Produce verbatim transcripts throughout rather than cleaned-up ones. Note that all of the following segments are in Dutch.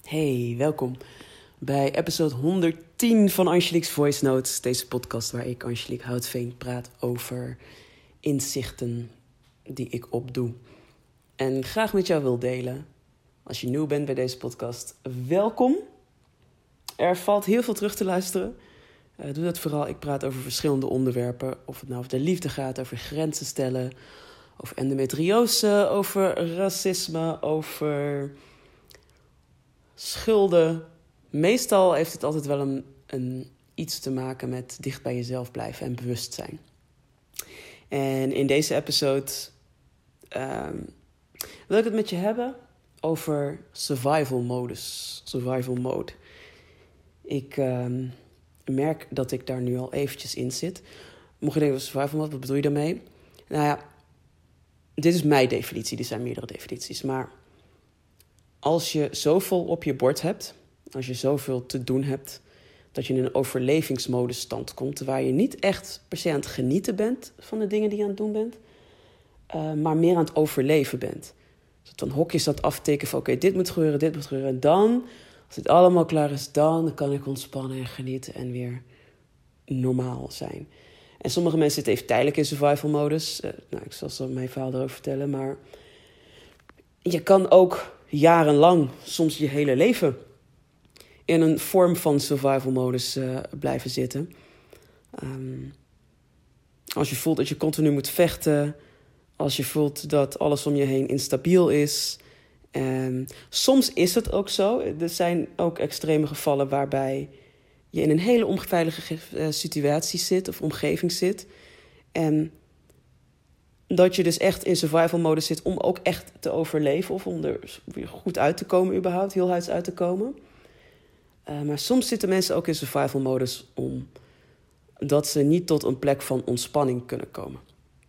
Hey, welkom bij episode honderdtien van Angelique's Voice Notes. Deze podcast waar ik, Angelique Houtveen, praat over inzichten die ik opdoe. En graag met jou wil delen. Als je nieuw bent bij deze podcast, welkom. Er valt heel veel terug te luisteren. Uh, doe dat vooral. Ik praat over verschillende onderwerpen. Of het nou over de liefde gaat, over grenzen stellen, over endometriose, over racisme, over schulden. Meestal heeft het altijd wel een, een, iets te maken met dicht bij jezelf blijven en bewustzijn. En in deze episode um, wil ik het met je hebben over survival modus. Survival mode. Ik um, merk dat ik daar nu al eventjes in zit. Mocht je denken, survival mode, wat bedoel je daarmee? Nou ja, dit is mijn definitie. Er zijn meerdere definities. Maar als je zoveel op je bord hebt, als je zoveel te doen hebt, dat je in een overlevingsmodus stand komt, waar je niet echt per se aan het genieten bent van de dingen die je aan het doen bent, uh, maar meer aan het overleven bent. Dus dan hokjes dat aftikken van oké, okay, dit moet gebeuren, dit moet gebeuren. En dan, als dit allemaal klaar is, dan kan ik ontspannen en genieten en weer normaal zijn. En sommige mensen zitten even tijdelijk in survival modus. Uh, nou, ik zal zo mijn verhaal erover vertellen, maar je kan ook jarenlang, soms je hele leven, in een vorm van survival modus uh, blijven zitten. Um, als je voelt dat je continu moet vechten, als je voelt dat alles om je heen instabiel is. Um, soms is het ook zo. Er zijn ook extreme gevallen waarbij je in een hele onveilige uh, situatie zit of omgeving zit. En dat je dus echt in survival modus zit om ook echt te overleven of om er weer goed uit te komen überhaupt, heel huids uit te komen. Uh, maar soms zitten mensen ook in survival modus omdat ze niet tot een plek van ontspanning kunnen komen.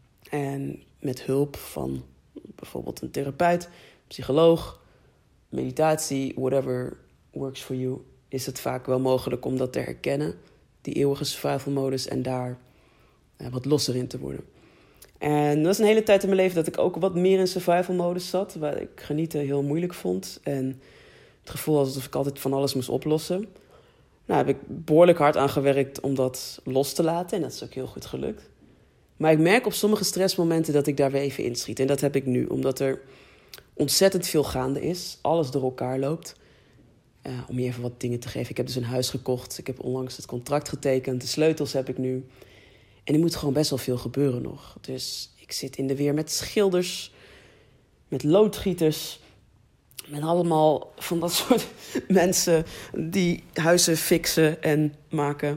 En met hulp van bijvoorbeeld een therapeut, psycholoog, meditatie, whatever works for you, is het vaak wel mogelijk om dat te herkennen, die eeuwige survival modus, en daar uh, wat losser in te worden. En dat was een hele tijd in mijn leven dat ik ook wat meer in survival modus zat, waar ik genieten heel moeilijk vond en het gevoel alsof ik altijd van alles moest oplossen. Nou, heb ik behoorlijk hard aan gewerkt om dat los te laten. En dat is ook heel goed gelukt. Maar ik merk op sommige stressmomenten dat ik daar weer even inschiet. En dat heb ik nu, omdat er ontzettend veel gaande is. Alles door elkaar loopt. Uh, om je even wat dingen te geven. Ik heb dus een huis gekocht. Ik heb onlangs het contract getekend. De sleutels heb ik nu. En er moet gewoon best wel veel gebeuren nog. Dus ik zit in de weer met schilders, met loodgieters, met allemaal van dat soort mensen die huizen fixen en maken.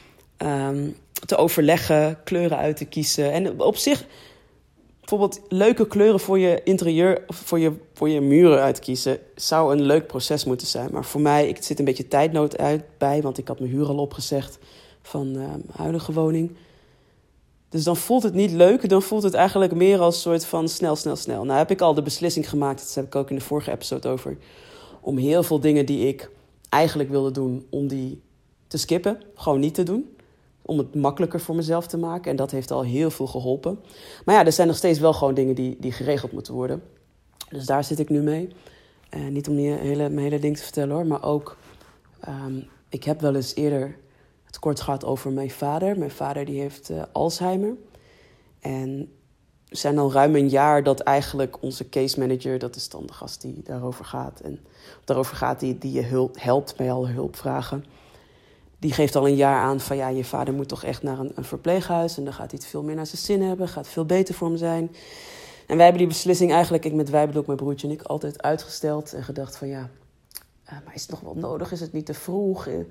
Um, te overleggen, kleuren uit te kiezen. En op zich, bijvoorbeeld leuke kleuren voor je interieur, voor je, voor je muren uitkiezen, zou een leuk proces moeten zijn. Maar voor mij, ik zit een beetje tijdnood uit bij, want ik had mijn huur al opgezegd van uh, mijn huidige woning. Dus dan voelt het niet leuk, dan voelt het eigenlijk meer als een soort van snel, snel, snel. Nou heb ik al de beslissing gemaakt, dat heb ik ook in de vorige episode over, om heel veel dingen die ik eigenlijk wilde doen, om die te skippen, gewoon niet te doen. Om het makkelijker voor mezelf te maken. En dat heeft al heel veel geholpen. Maar ja, er zijn nog steeds wel gewoon dingen die, die geregeld moeten worden. Dus daar zit ik nu mee. Uh, niet om die hele, mijn hele ding te vertellen hoor, maar ook, um, ik heb wel eens eerder het kort gaat over mijn vader. Mijn vader die heeft uh, Alzheimer. En we zijn al ruim een jaar dat eigenlijk onze case manager, dat is dan de gast die daarover gaat, en daarover gaat die, die je hulp, helpt bij alle hulpvragen. Die geeft al een jaar aan van ja, je vader moet toch echt naar een, een verpleeghuis. En dan gaat hij het veel meer naar zijn zin hebben. Gaat veel beter voor hem zijn. En wij hebben die beslissing eigenlijk, ik met wij bedoel ook mijn broertje en ik, altijd uitgesteld. En gedacht van ja, uh, maar is het nog wel nodig? Is het niet te vroeg? En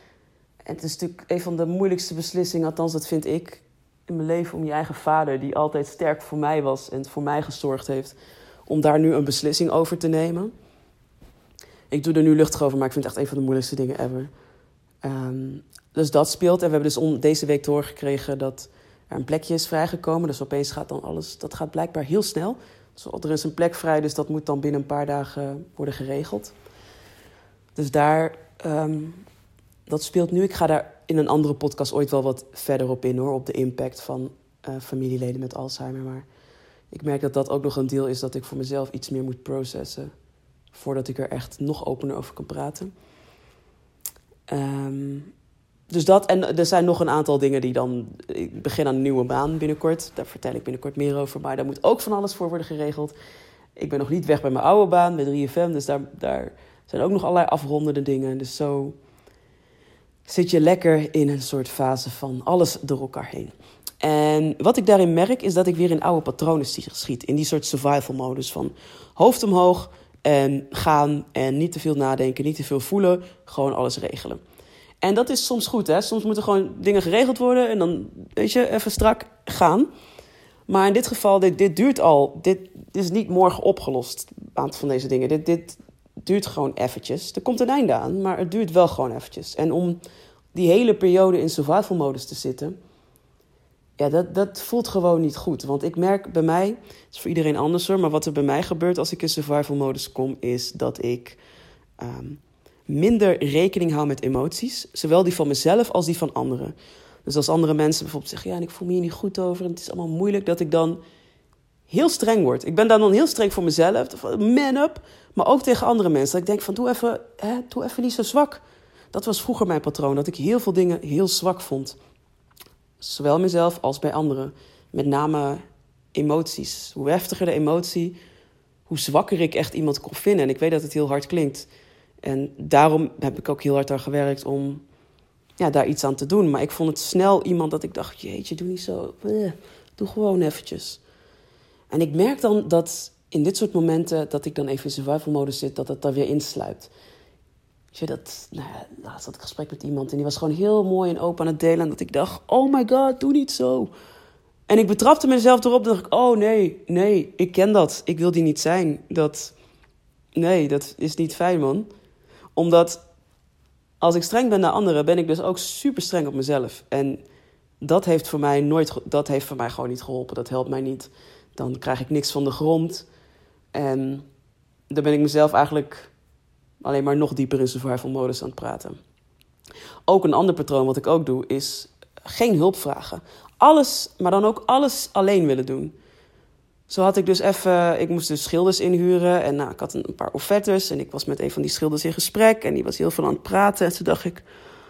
het is natuurlijk een van de moeilijkste beslissingen, althans dat vind ik, in mijn leven, om je eigen vader, die altijd sterk voor mij was en voor mij gezorgd heeft, om daar nu een beslissing over te nemen. Ik doe er nu luchtig over, maar ik vind het echt een van de moeilijkste dingen ever. Um, dus dat speelt. En we hebben dus om deze week te horen gekregen dat er een plekje is vrijgekomen. Dus opeens gaat dan alles, dat gaat blijkbaar heel snel. Dus er is een plek vrij, dus dat moet dan binnen een paar dagen worden geregeld. Dus daar, um, dat speelt nu. Ik ga daar in een andere podcast ooit wel wat verder op in hoor, op de impact van uh, familieleden met Alzheimer. Maar ik merk dat dat ook nog een deel is dat ik voor mezelf iets meer moet processen. Voordat ik er echt nog opener over kan praten. Um, dus dat, en er zijn nog een aantal dingen die dan... Ik begin aan een nieuwe baan binnenkort. Daar vertel ik binnenkort meer over. Maar daar moet ook van alles voor worden geregeld. Ik ben nog niet weg bij mijn oude baan, bij drie F M. Dus daar, daar zijn ook nog allerlei afrondende dingen. Dus zo zit je lekker in een soort fase van alles door elkaar heen. En wat ik daarin merk, is dat ik weer in oude patronen schiet. In die soort survival modus van hoofd omhoog en gaan en niet te veel nadenken, niet te veel voelen. Gewoon alles regelen. En dat is soms goed, hè. Soms moeten gewoon dingen geregeld worden en dan, weet je, even strak gaan. Maar in dit geval, dit, dit duurt al. Dit, dit is niet morgen opgelost, een aantal van deze dingen. Dit, dit duurt gewoon eventjes. Er komt een einde aan, maar het duurt wel gewoon eventjes. En om die hele periode in survival modus te zitten... Ja, dat, dat voelt gewoon niet goed. Want ik merk bij mij, het is voor iedereen anders hoor... maar wat er bij mij gebeurt als ik in survival modus kom... is dat ik um, minder rekening hou met emoties. Zowel die van mezelf als die van anderen. Dus als andere mensen bijvoorbeeld zeggen... ja, en ik voel me hier niet goed over en het is allemaal moeilijk... dat ik dan heel streng word. Ik ben dan, dan heel streng voor mezelf. Man up. Maar ook tegen andere mensen. Dat ik denk van, doe even, hè, doe even niet zo zwak. Dat was vroeger mijn patroon. Dat ik heel veel dingen heel zwak vond. Zowel mezelf als bij anderen. Met name emoties. Hoe heftiger de emotie, hoe zwakker ik echt iemand kon vinden. En ik weet dat het heel hard klinkt. En daarom heb ik ook heel hard aan gewerkt om ja, daar iets aan te doen. Maar ik vond het snel iemand dat ik dacht, jeetje, doe niet zo. Doe gewoon eventjes. En ik merk dan dat in dit soort momenten, dat ik dan even in survival modus zit, dat het daar weer insluipt. Weet je, dat, nou ja, laatst had ik een gesprek met iemand en die was gewoon heel mooi en open aan het delen. En dat ik dacht, oh my god, doe niet zo. En ik betrapte mezelf erop, dacht ik, oh nee, nee, ik ken dat. Ik wil die niet zijn. Dat, nee, dat is niet fijn, man. Omdat als ik streng ben naar anderen, ben ik dus ook super streng op mezelf. En dat heeft voor mij nooit, dat heeft voor mij gewoon niet geholpen. Dat helpt mij niet. Dan krijg ik niks van de grond. En dan ben ik mezelf eigenlijk alleen maar nog dieper in survival modus aan het praten. Ook een ander patroon wat ik ook doe, is geen hulp vragen. Alles, maar dan ook alles alleen willen doen. Zo had ik dus even, ik moest dus schilders inhuren. En nou, ik had een paar offertes. En ik was met een van die schilders in gesprek. En die was heel veel aan het praten. En toen dacht ik,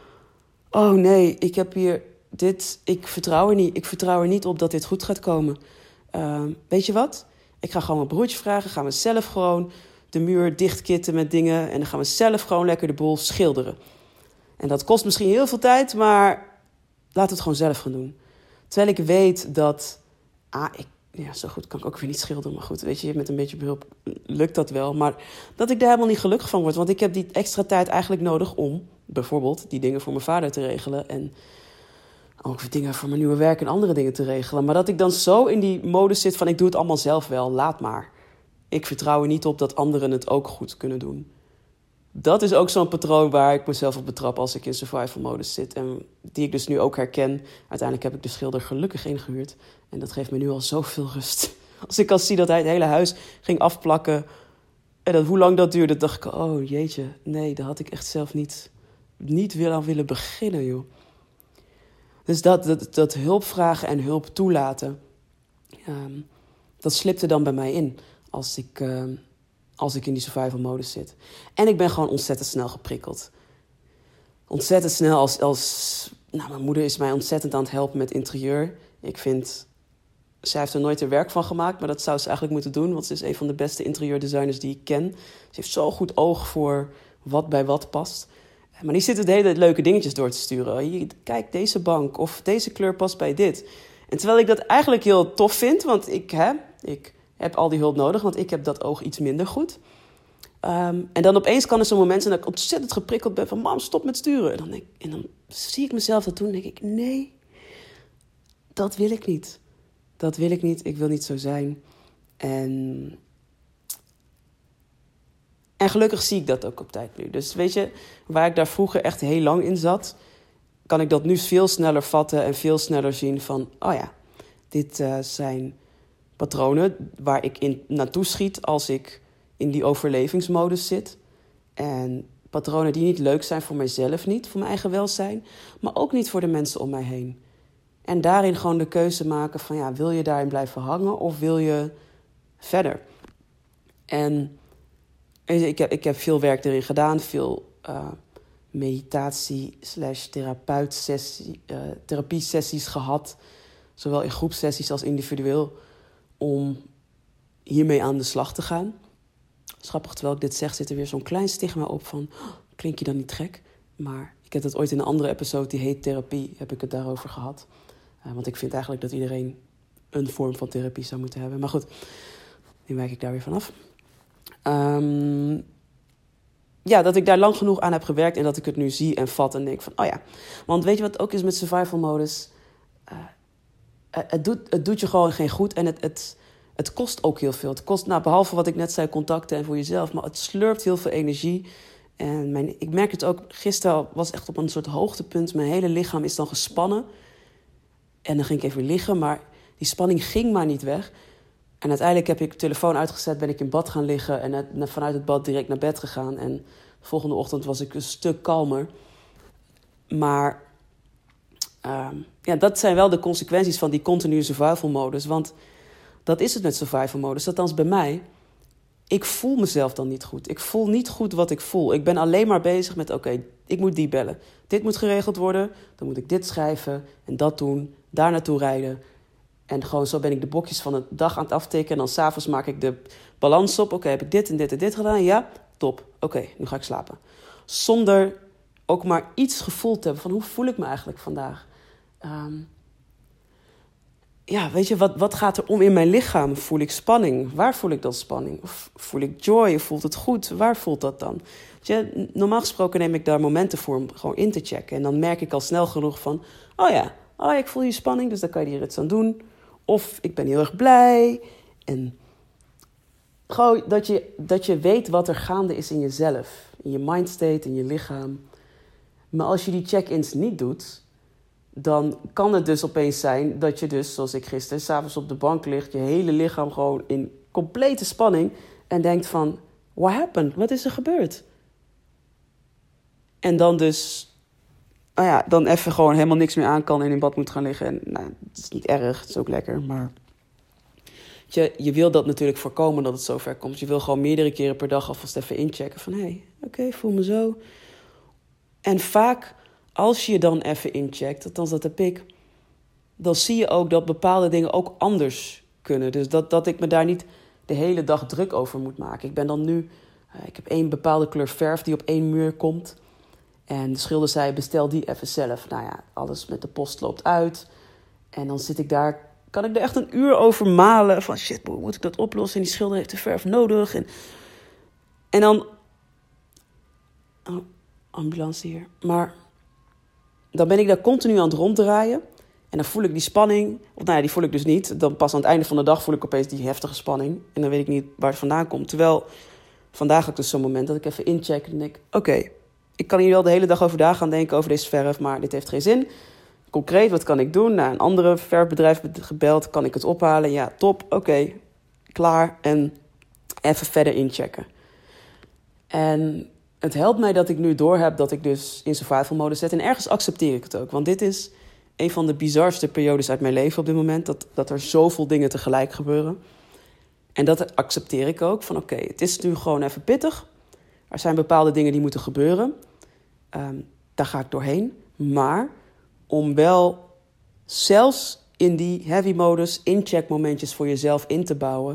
oh nee, ik heb hier dit, ik vertrouw er niet. Ik vertrouw er niet op dat dit goed gaat komen. Uh, weet je wat? Ik ga gewoon mijn broertje vragen. Gaan we zelf gewoon de muur dichtkitten met dingen. En dan gaan we zelf gewoon lekker de boel schilderen. En dat kost misschien heel veel tijd, maar laat het gewoon zelf gaan doen. Terwijl ik weet dat, ah, ik, ja, zo goed kan ik ook weer niet schilderen. Maar goed, weet je, met een beetje behulp lukt dat wel. Maar dat ik daar helemaal niet gelukkig van word. Want ik heb die extra tijd eigenlijk nodig om bijvoorbeeld die dingen voor mijn vader te regelen. En ook dingen voor mijn nieuwe werk en andere dingen te regelen. Maar dat ik dan zo in die modus zit van ik doe het allemaal zelf wel, laat maar. Ik vertrouw er niet op dat anderen het ook goed kunnen doen. Dat is ook zo'n patroon waar ik mezelf op betrap als ik in survival modus zit. En die ik dus nu ook herken. Uiteindelijk heb ik de schilder gelukkig ingehuurd. En dat geeft me nu al zoveel rust. Als ik al zie dat hij het hele huis ging afplakken. En dat, hoe lang dat duurde, dacht ik, oh jeetje. Nee, daar had ik echt zelf niet, niet weer aan willen beginnen, joh. Dus dat, dat, dat hulp vragen en hulp toelaten. Um, dat slipte dan bij mij in. Als ik, uh, als ik in die survival modus zit. En ik ben gewoon ontzettend snel geprikkeld. Ontzettend snel als... als nou, mijn moeder is mij ontzettend aan het helpen met interieur. Ik vind... Zij heeft er nooit een werk van gemaakt, maar dat zou ze eigenlijk moeten doen. Want ze is een van de beste interieurdesigners die ik ken. Ze heeft zo'n goed oog voor wat bij wat past. Maar die zitten de hele tijd leuke dingetjes door te sturen. Hier, kijk, deze bank of deze kleur past bij dit. En terwijl ik dat eigenlijk heel tof vind, want ik, hè, ik heb al die hulp nodig, want ik heb dat oog iets minder goed. Um, en dan opeens kan er zo'n moment zijn dat ik ontzettend geprikkeld ben van mam, stop met sturen. En dan, denk, en dan zie ik mezelf dat doen en denk ik, nee, dat wil ik niet. Dat wil ik niet, ik wil niet zo zijn. En... En gelukkig zie ik dat ook op tijd nu. Dus weet je, waar ik daar vroeger echt heel lang in zat, kan ik dat nu veel sneller vatten en veel sneller zien van, oh ja, dit uh, zijn patronen waar ik in naartoe schiet als ik in die overlevingsmodus zit. En patronen die niet leuk zijn voor mijzelf niet, voor mijn eigen welzijn, maar ook niet voor de mensen om mij heen. En daarin gewoon de keuze maken van, ja, wil je daarin blijven hangen of wil je verder? En ik heb, ik heb veel werk erin gedaan. Veel uh, meditatie slash therapeut-sessie, uh, therapie-sessies gehad. Zowel in groepsessies als individueel. Om hiermee aan de slag te gaan. Schappig, terwijl ik dit zeg, zit er weer zo'n klein stigma op van... Oh, klink je dan niet gek? Maar ik heb het ooit in een andere episode, die heet Therapie, heb ik het daarover gehad. Uh, want ik vind eigenlijk dat iedereen een vorm van therapie zou moeten hebben. Maar goed, nu wijk ik daar weer vanaf. Um, ja, dat ik daar lang genoeg aan heb gewerkt en dat ik het nu zie en vat en denk van... Oh ja, want weet je wat ook is met survival modus? Uh, het, doet, het doet je gewoon geen goed en het... het Het kost ook heel veel. Het kost, nou, behalve wat ik net zei, contacten en voor jezelf. Maar het slurpt heel veel energie. En mijn, ik merk het ook, gisteren was echt op een soort hoogtepunt. Mijn hele lichaam is dan gespannen. En dan ging ik even liggen, maar die spanning ging maar niet weg. En uiteindelijk heb ik de telefoon uitgezet, ben ik in bad gaan liggen. En net, vanuit het bad direct naar bed gegaan. En de volgende ochtend was ik een stuk kalmer. Maar um, ja, dat zijn wel de consequenties van die continue survival modus. Want... dat is het met survival modus, althans bij mij. Ik voel mezelf dan niet goed. Ik voel niet goed wat ik voel. Ik ben alleen maar bezig met, oké, okay, ik moet die bellen. Dit moet geregeld worden, dan moet ik dit schrijven en dat doen. Daar naartoe rijden. En gewoon zo ben ik de blokjes van de dag aan het aftikken. En dan s'avonds maak ik de balans op. Oké, okay, heb ik dit en dit en dit gedaan? Ja, top. Oké, okay, nu ga ik slapen. Zonder ook maar iets gevoeld te hebben van hoe voel ik me eigenlijk vandaag. Um, Ja, weet je, wat, wat gaat er om in mijn lichaam? Voel ik spanning? Waar voel ik dan spanning? Of voel ik joy? Voelt het goed? Waar voelt dat dan? Weet je, normaal gesproken neem ik daar momenten voor om gewoon in te checken. En dan merk ik al snel genoeg van... oh ja, oh, ik voel hier spanning, dus dan kan je hier iets aan doen. Of ik ben heel erg blij. En gewoon dat je, dat je weet wat er gaande is in jezelf. In je mindstate, in je lichaam. Maar als je die check-ins niet doet... dan kan het dus opeens zijn dat je dus, zoals ik gisteren... 's avonds op de bank ligt, je hele lichaam gewoon in complete spanning... en denkt van, what happened? Wat is er gebeurd? En dan dus, nou ja, dan even gewoon helemaal niks meer aan kan... en in bad moet gaan liggen. En nou, het is niet erg, het is ook lekker, maar... Je, je wil dat natuurlijk voorkomen dat het zover komt. Je wil gewoon meerdere keren per dag alvast even inchecken van... hé, hey, oké, okay, voel me zo. En vaak... als je je dan even incheckt, althans dat heb ik... dan zie je ook dat bepaalde dingen ook anders kunnen. Dus dat, dat ik me daar niet de hele dag druk over moet maken. Ik ben dan nu... Uh, ik heb één bepaalde kleur verf die op één muur komt. En de schilder zei, bestel die even zelf. Nou ja, alles met de post loopt uit. En dan zit ik daar... kan ik er echt een uur over malen. Van shit, hoe moet ik dat oplossen? En die schilder heeft de verf nodig. En, en dan... Oh, ambulance hier. Maar... dan ben ik daar continu aan het ronddraaien. En dan voel ik die spanning. Of nou ja, die voel ik dus niet. Dan pas aan het einde van de dag voel ik opeens die heftige spanning. En dan weet ik niet waar het vandaan komt. Terwijl vandaag ook dus zo'n moment dat ik even incheck. En denk, oké, okay, ik kan hier wel de hele dag over gaan denken over deze verf. Maar dit heeft geen zin. Concreet, wat kan ik doen? Naar een andere verfbedrijf gebeld. Kan ik het ophalen? Ja, top. Oké, okay, klaar. En even verder inchecken. En... het helpt mij dat ik nu doorheb dat ik dus in survival mode zit. En ergens accepteer ik het ook. Want dit is een van de bizarste periodes uit mijn leven op dit moment. Dat, dat er zoveel dingen tegelijk gebeuren. En dat accepteer ik ook. Van oké, okay, het is nu gewoon even pittig. Er zijn bepaalde dingen die moeten gebeuren. Um, daar ga ik doorheen. Maar om wel zelfs in die heavy modus incheck momentjes voor jezelf in te bouwen.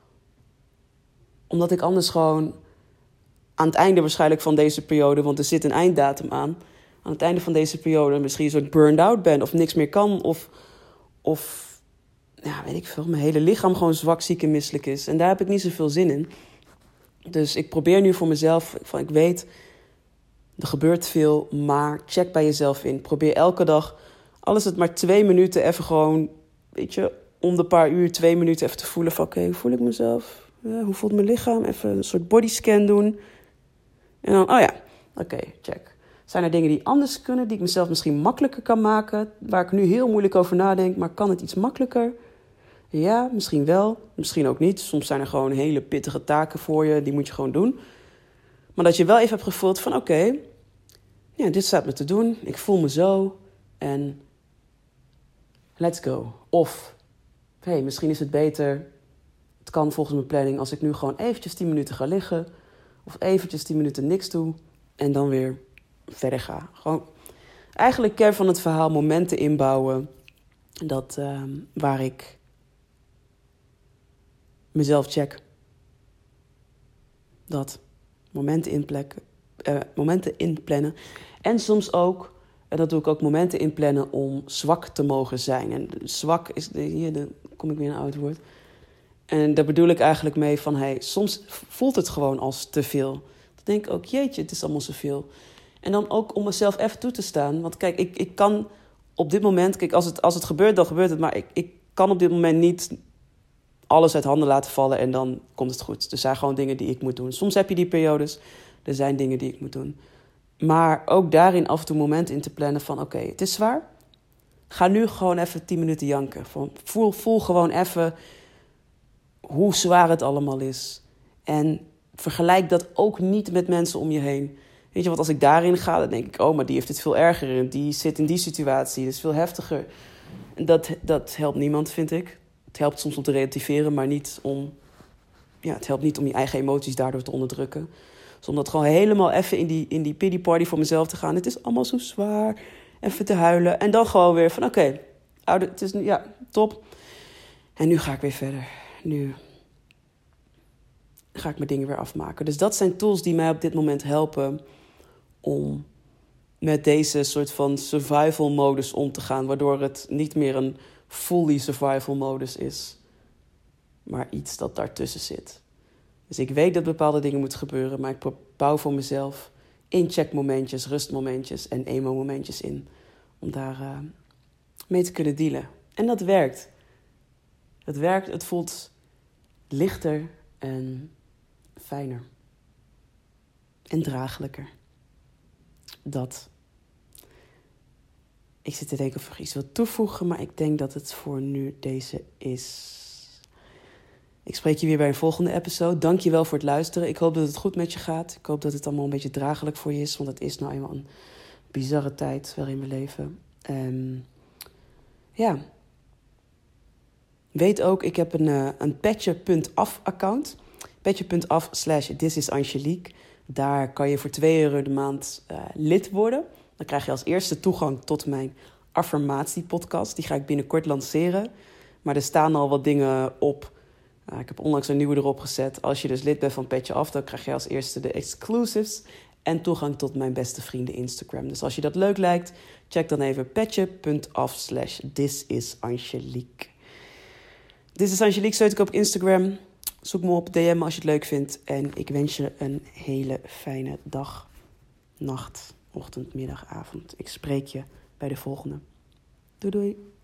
Omdat ik anders gewoon... aan het einde waarschijnlijk van deze periode... want er zit een einddatum aan... aan het einde van deze periode misschien een soort burned out ben... of niks meer kan... of, of ja, weet ik veel... mijn hele lichaam gewoon zwak, ziek en misselijk is. En daar heb ik niet zoveel zin in. Dus ik probeer nu voor mezelf... van ik weet, er gebeurt veel... maar check bij jezelf in. Probeer elke dag... al is het maar twee minuten even gewoon... weet je, om de paar uur, twee minuten even te voelen... van oké, okay, hoe voel ik mezelf? Ja, hoe voelt mijn lichaam? Even een soort bodyscan doen... en dan, oh ja, oké, okay, check. Zijn er dingen die anders kunnen, die ik mezelf misschien makkelijker kan maken? Waar ik nu heel moeilijk over nadenk, maar kan het iets makkelijker? Ja, misschien wel, misschien ook niet. Soms zijn er gewoon hele pittige taken voor je, die moet je gewoon doen. Maar dat je wel even hebt gevoeld van, oké, okay, ja, dit staat me te doen. Ik voel me zo en let's go. Of, hé, hey, misschien is het beter, het kan volgens mijn planning, als ik nu gewoon eventjes tien minuten ga liggen... Of eventjes tien minuten niks doe. En dan weer verder ga. Gewoon eigenlijk kern van het verhaal, momenten inbouwen. Dat, uh, waar ik mezelf check. Dat. Momenten inplannen. Uh, momenten inplannen. En soms ook, en dat doe ik ook, momenten inplannen om zwak te mogen zijn. En zwak is, de, hier de, kom ik weer een oud woord. En daar bedoel ik eigenlijk mee van, hey, soms voelt het gewoon als te veel. Dan denk ik ook, jeetje, het is allemaal zoveel. En dan ook om mezelf even toe te staan. Want kijk, ik, ik kan op dit moment, kijk, als het, als het gebeurt, dan gebeurt het. Maar ik, ik kan op dit moment niet alles uit handen laten vallen en dan komt het goed. Er zijn gewoon dingen die ik moet doen. Soms heb je die periodes, er zijn dingen die ik moet doen. Maar ook daarin af en toe momenten in te plannen van, oké, okay, het is zwaar. Ga nu gewoon even tien minuten janken. Voel, voel gewoon even hoe zwaar het allemaal is. En vergelijk dat ook niet met mensen om je heen. Weet je, want als ik daarin ga, dan denk ik, oh, maar die heeft het veel erger. Die zit in die situatie, dat is veel heftiger. En dat, dat helpt niemand, vind ik. Het helpt soms om te relativeren, maar niet om, ja, het helpt niet om je eigen emoties daardoor te onderdrukken. Dus om dat gewoon helemaal even in die, in die pity party voor mezelf te gaan. Het is allemaal zo zwaar. Even te huilen. En dan gewoon weer van, oké, okay, oude, het is, ja, top. En nu ga ik weer verder. Nu ga ik mijn dingen weer afmaken. Dus dat zijn tools die mij op dit moment helpen om met deze soort van survival modus om te gaan. Waardoor het niet meer een fully survival modus is. Maar iets dat daartussen zit. Dus ik weet dat bepaalde dingen moeten gebeuren. Maar ik bouw voor mezelf incheckmomentjes, rustmomentjes en emo-momentjes in. Om daar uh, mee te kunnen dealen. En dat werkt. Het werkt, het voelt lichter en fijner. En draaglijker. Dat. Ik zit te denken of ik iets wil toevoegen, maar ik denk dat het voor nu deze is. Ik spreek je weer bij een volgende episode. Dank je wel voor het luisteren. Ik hoop dat het goed met je gaat. Ik hoop dat het allemaal een beetje draaglijk voor je is, want het is nou eenmaal een bizarre tijd waarin we leven. Um, ja. Weet ook, ik heb een, uh, een petje.af account. Petje.af slash this is Angelique. Daar kan je voor twee euro de maand uh, lid worden. Dan krijg je als eerste toegang tot mijn affirmatiepodcast. Die ga ik binnenkort lanceren. Maar er staan al wat dingen op. Uh, ik heb onlangs een nieuwe erop gezet. Als je dus lid bent van Petje Af, dan krijg je als eerste de exclusives en toegang tot mijn beste vrienden Instagram. Dus als je dat leuk lijkt, check dan even petje.af slash this is Angelique. This is Angelique, zoek ik op Instagram. Zoek me op, D M als je het leuk vindt. En ik wens je een hele fijne dag, nacht, ochtend, middag, avond. Ik spreek je bij de volgende. Doei doei.